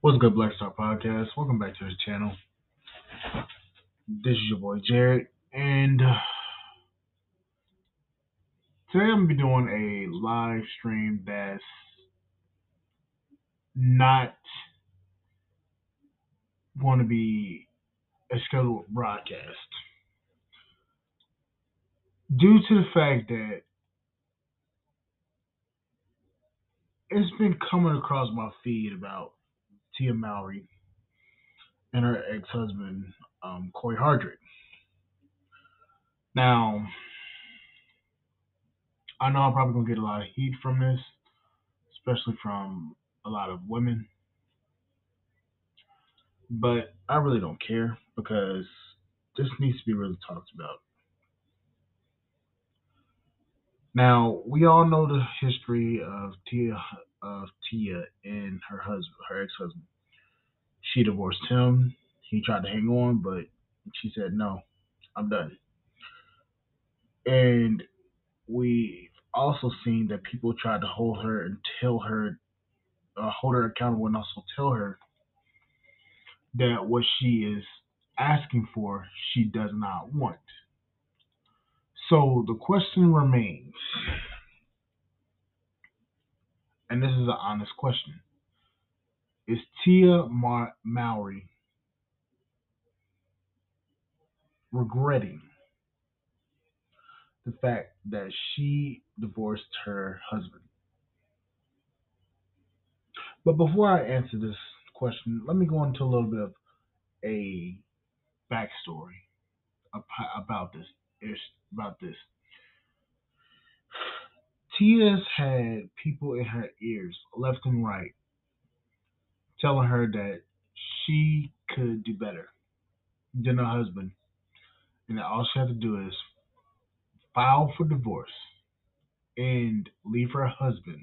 What's good, Black Star Podcast? Welcome back to the channel. This is your boy Jared, and today I'm gonna be doing a live stream that's not going to be a scheduled broadcast due to the fact that it's been coming across my feed about Tia Mowry and her ex-husband, Corey Hardrick. Now, I know I'm probably gonna get a lot of heat from this, especially from a lot of women. But I really don't care because this needs to be really talked about. Now we all know the history of Tia and her husband, her ex-husband. She divorced him. He tried to hang on, but she said no, I'm done. And we've also seen that people tried to hold her and hold her accountable, and also tell her that what she is asking for, she does not want. So the question remains, and this is an honest question: is Mowry regretting the fact that she divorced her husband? But before I answer this question, let me go into a little bit of a backstory about this. About this. Tia's had people in her ears, left and right, telling her that she could do better than her husband, and that all she had to do is file for divorce and leave her husband,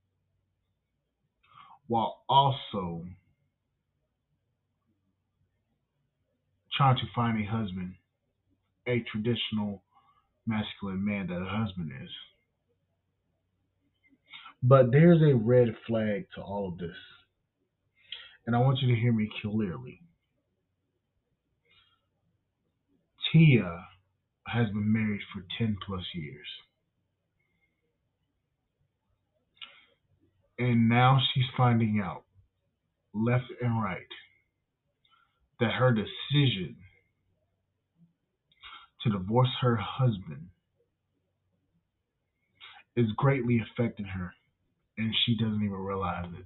while also trying to find a husband, a traditional masculine man that a husband is. But there's a red flag to all of this, and I want you to hear me clearly. Tia has been married for 10 plus years, and now she's finding out, left and right, that her decision to divorce her husband is greatly affecting her, and she doesn't even realize it.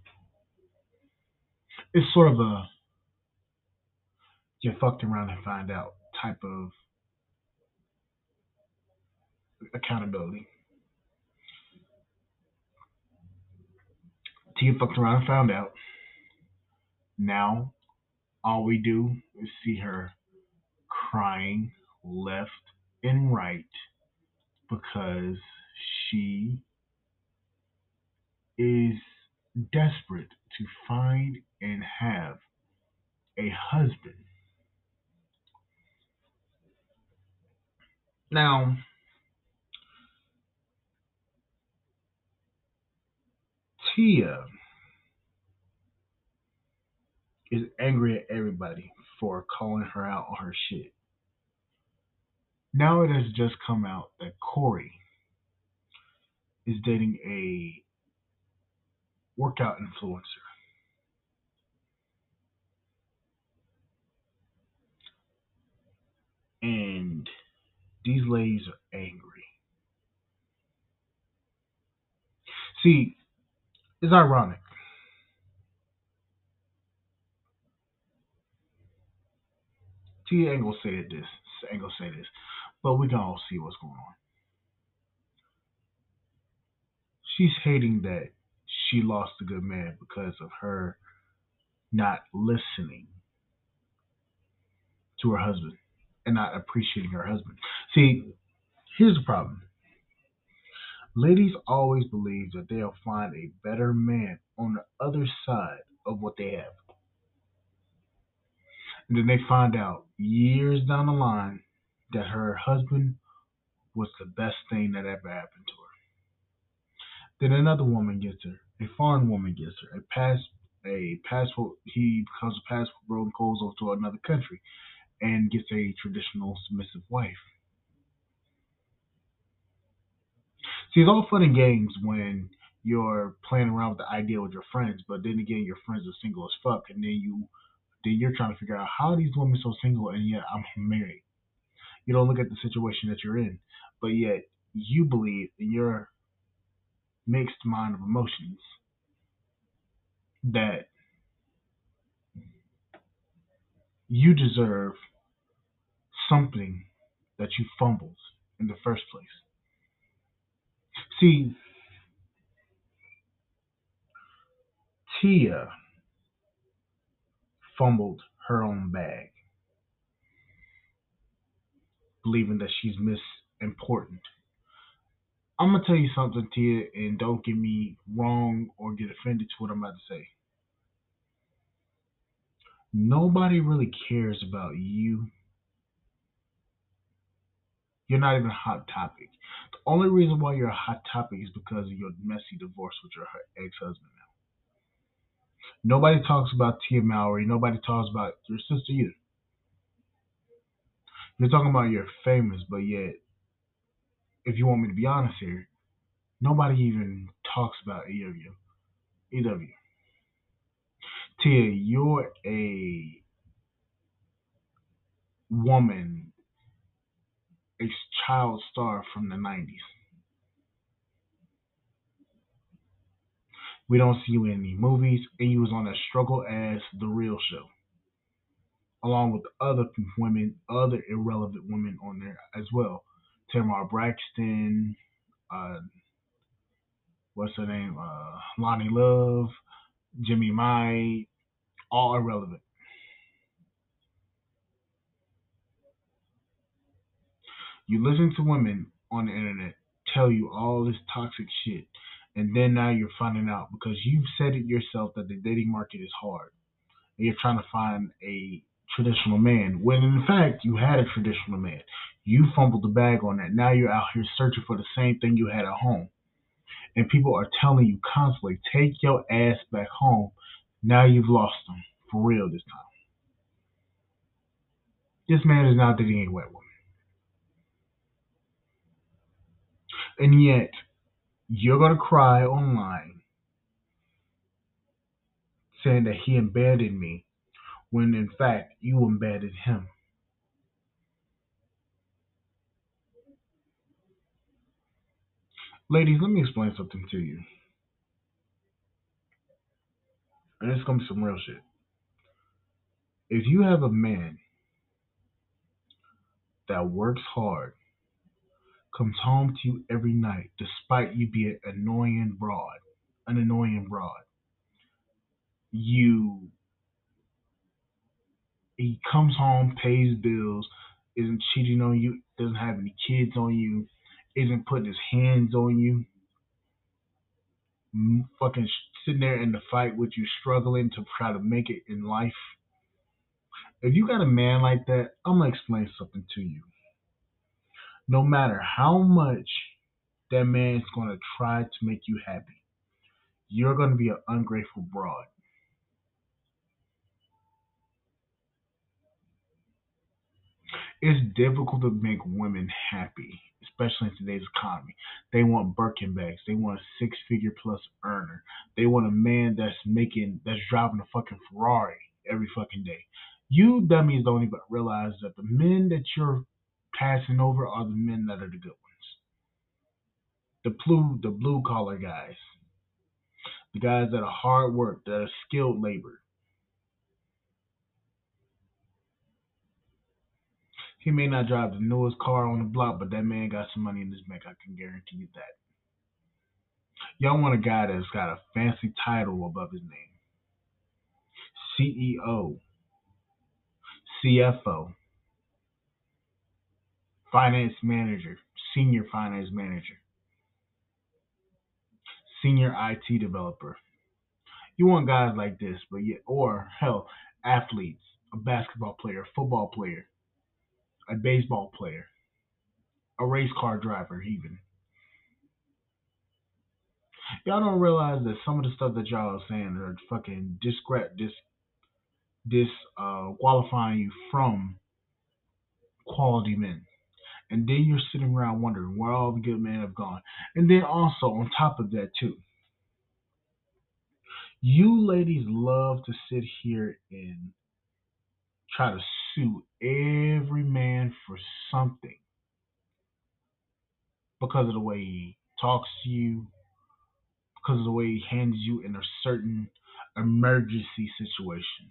It's sort of a you fucked around and find out type of accountability. Tia fucked around and found out. Now all we do is see her crying left and right because she is desperate to find and have a husband. Now, Tia is angry at everybody for calling her out on her shit. Now it has just come out that Corey is dating a workout influencer. And these ladies are angry. See, it's ironic. Tia ain't gonna say this, ain't gonna say this, but we can all see what's going on. She's hating that she lost a good man because of her not listening to her husband and not appreciating her husband. See, here's the problem. Ladies always believe that they'll find a better man on the other side of what they have. And then they find out years down the line that her husband was the best thing that ever happened to her. Then another woman gets her, a foreign woman gets her, a passport. He becomes a passport bro and goes over to another country and gets a traditional submissive wife. See, it's all fun and games when you're playing around with the idea with your friends, but then again, your friends are single as fuck, and then you're trying to figure out how are these women so single and yet I'm married. You don't look at the situation that you're in, but yet you believe in your mixed mind of emotions that you deserve something that you fumbled in the first place. See, Tia fumbled her own bag, believing that she's misimportant. I'm gonna tell you something, Tia, and don't get me wrong or get offended to what I'm about to say. Nobody really cares about you. You're not even a hot topic. The only reason why you're a hot topic is because of your messy divorce with your ex-husband now. Nobody talks about Tia Mowry. Nobody talks about your sister either. You're talking about you're famous, but yet, if you want me to be honest here, nobody even talks about either of you. Either of you. Tia, you're a woman, a child star from the 90s. We don't see you in any movies, and you was on that struggle as The Real Show, along with other women, other irrelevant women on there as well. Tamar Braxton, uh, what's her name? Lonnie Love, Jimmy Mai, all irrelevant. You listen to women on the internet tell you all this toxic shit, and then now you're finding out because you've said it yourself that the dating market is hard, and you're trying to find a traditional man. When in fact you had a traditional man, you fumbled the bag on that. Now you're out here searching for the same thing you had at home, and people are telling you constantly, "Take your ass back home." Now you've lost them for real this time. This man is now dating a white woman, and yet you're gonna cry online saying that he abandoned me when in fact you abandoned him. Ladies, let me explain something to you. And it's gonna be some real shit. If you have a man that works hard, comes home to you every night, despite you being an annoying broad, you he comes home, pays bills, isn't cheating on you, doesn't have any kids on you, isn't putting his hands on you, fucking sitting there in the fight with you, struggling to try to make it in life. If you got a man like that, I'm gonna explain something to you. No matter how much that man's gonna try to make you happy, you're gonna be an ungrateful broad. It's difficult to make women happy, especially in today's economy. They want Birkin bags. They want a six-figure plus earner. They want a man that's driving a fucking Ferrari every fucking day. You dummies don't even realize that the men that you're passing over are the men that are the good ones. The blue collar guys, the guys that are hard work, that are skilled labor. He may not drive the newest car on the block, but that man got some money in his bank. I can guarantee you that. Y'all want a guy that's got a fancy title above his name: CEO, CFO, finance manager, senior finance manager, senior IT developer. You want guys like this, but yeah, or hell, athletes, a basketball player, a football player, a baseball player, a race car driver, even. Y'all don't realize that some of the stuff that y'all are saying are fucking qualifying you from quality men. And then you're sitting around wondering where all the good men have gone. And then also on top of that too, you ladies love to sit here and try to sue every man for something because of the way he talks to you, because of the way he handles you in a certain emergency situation.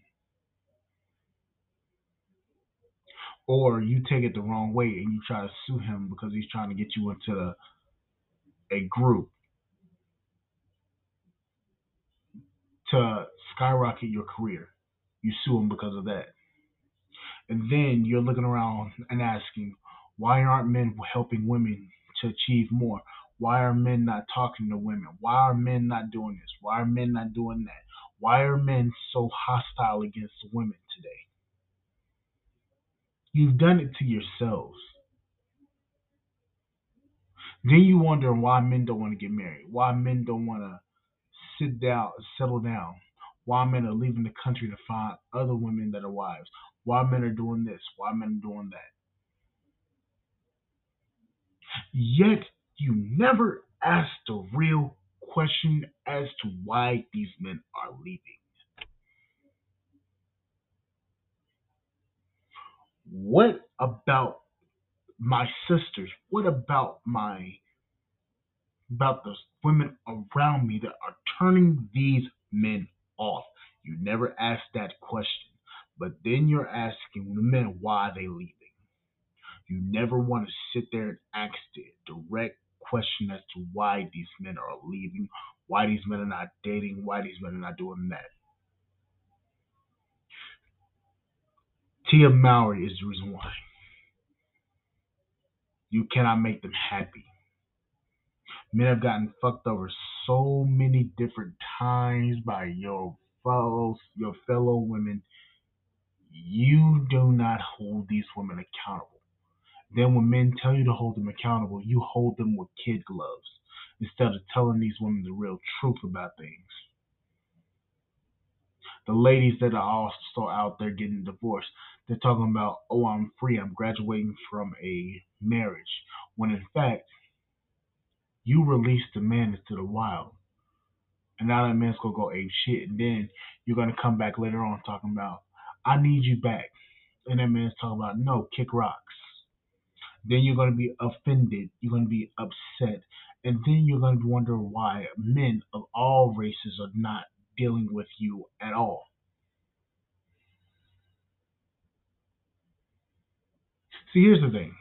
Or you take it the wrong way and you try to sue him because he's trying to get you into a group to skyrocket your career. You sue him because of that. And then you're looking around and asking, why aren't men helping women to achieve more? Why are men not talking to women? Why are men not doing this? Why are men not doing that? Why are men so hostile against women today? You've done it to yourselves. Then you wonder why men don't want to get married, why men don't want to sit down, settle down, why men are leaving the country to find other women that are wives, why men are doing this, why men are doing that. Yet you never ask the real question as to why these men are leaving. What about my sisters? What about the women around me that are turning these men off? You never ask that question. But then you're asking the men why they leaving. You never want to sit there and ask the direct question as to why these men are leaving, why these men are not dating, why these men are not doing that. Tia Mowry is the reason why. You cannot make them happy. Men have gotten fucked over so many different times by your fellow women. You do not hold these women accountable. Then when men tell you to hold them accountable, you hold them with kid gloves instead of telling these women the real truth about things. The ladies that are also out there getting divorced, they're talking about, oh, I'm free, I'm graduating from a marriage. When in fact, you released the man into the wild. And now that man's gonna go ape shit. And then you're gonna come back later on talking about, I need you back. And that man's talking about, no, kick rocks. Then you're gonna be offended. You're gonna be upset. And then you're gonna wonder why men of all races are not dealing with you at all. See, here's the thing.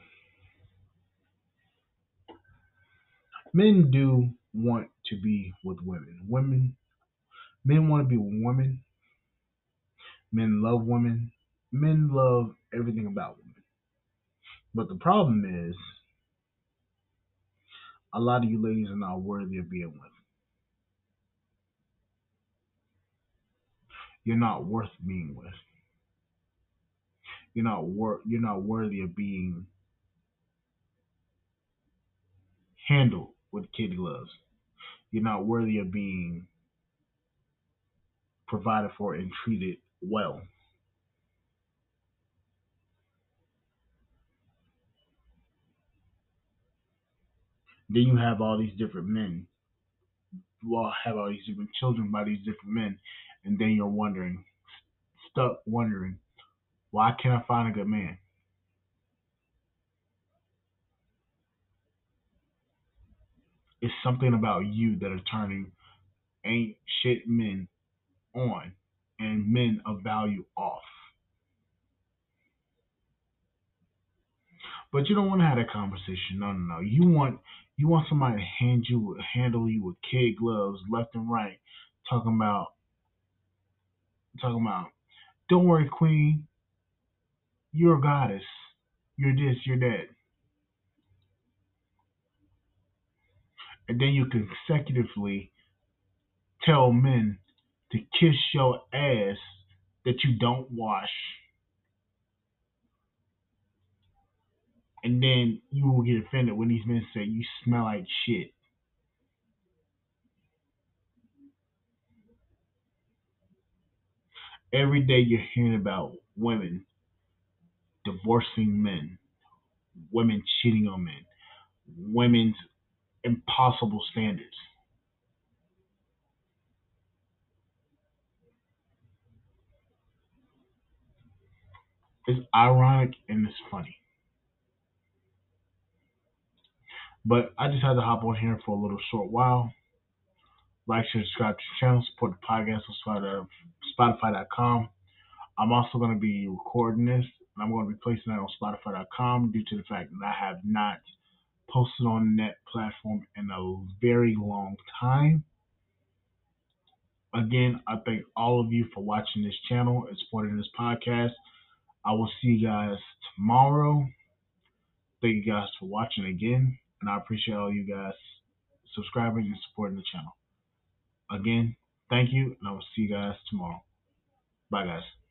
Men do want to be with women. Men want to be with women. Men love women. Men love everything about women. But the problem is, a lot of you ladies are not worthy of being with. You're not worth being with. You're not worthy of being handled with kid gloves. You're not worthy of being provided for and treated well. Then you have all these different men. You all have all these different children by these different men, and then you're stuck wondering, why can't I find a good man? It's something about you that are turning ain't shit men on and men of value off. But you don't want to have that conversation. No, no, no. You want somebody to handle you with kid gloves left and right, talking about talking about. Don't worry, Queen. You're a goddess. You're this. You're that. And then you consecutively tell men to kiss your ass that you don't wash, and then you will get offended when these men say you smell like shit. Every day you're hearing about women divorcing men, women cheating on men, women's impossible standards. It's ironic and it's funny. But I just had to hop on here for a little short while. Like, share, subscribe to the channel, support the podcast on Spotify.com. I'm also going to be recording this, and I'm going to be placing that on Spotify.com due to the fact that I have not posted on that platform in a very long time. Again, I thank all of you for watching this channel and supporting this podcast. I will see you guys tomorrow. Thank you guys for watching again, and I appreciate all you guys subscribing and supporting the channel. Again, thank you, and I will see you guys tomorrow. Bye, guys.